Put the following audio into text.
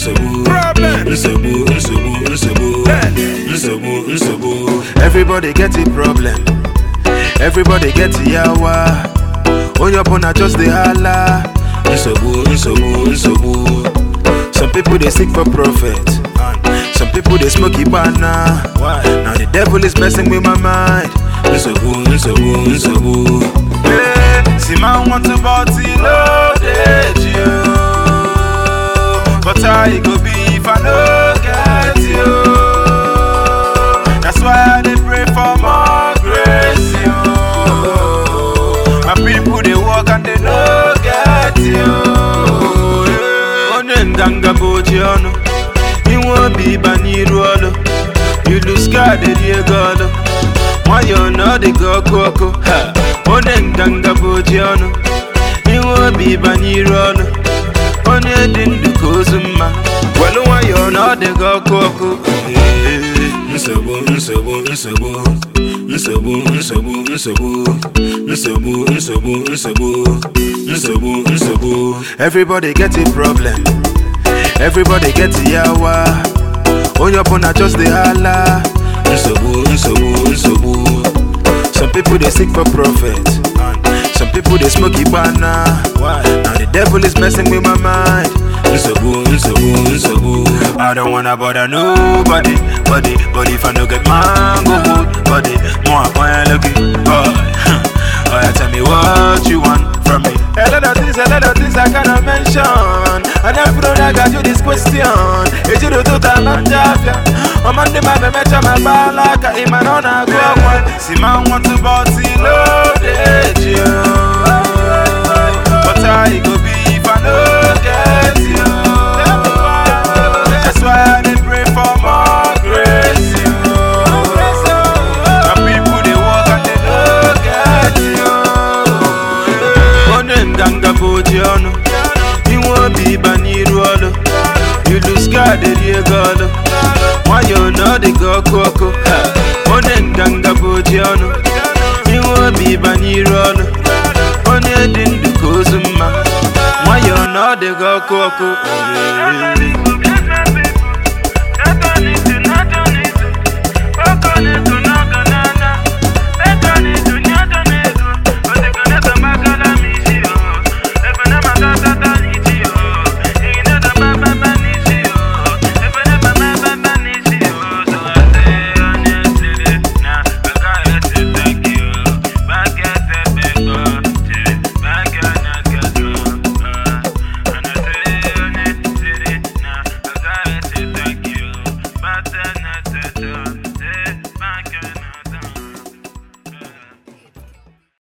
Everybody get a problem. Everybody get yawa. On your phone, just the holla. Some people they seek for profit. Some people they smoke banana. Now the devil is messing with my mind. See man want to party loaded you, but I go be if I no get you. That's why they pray for more grace you. My people they walk and they no get you. Onenganga bojiano, you won't be baniruolo. You lose God the diegolo. Why you know the go coco? Onenganga bojiano, you won't be baniruolo. Onye dindu kozuma. Well, why you know the go coco? Everybody get a problem. Everybody get yawa. On your phone, just the holla. Some people they seek for profit. Some people they smoke banana. Now the devil is messing with my mind. I don't wanna bother nobody, but if I don't get mango food, more I looking, oh yeah, tell me what you want from me. A lot of things I cannot mention. And I'm proud I got you this question. Is you the total of Jafia? I'm on the map, I met my balaka, in my own agua. See man want to party loaded you, but I go be if I don't get you. That's why they pray for more grace you. My people they walk and they don't get you. Onenganga bojiano, you won't be baniruolo. You lose God the diegolo. Why you know the go coco? Onenganga bojiano, you won't be baniruolo. Onye dindu kozuma. Why you know the go coco?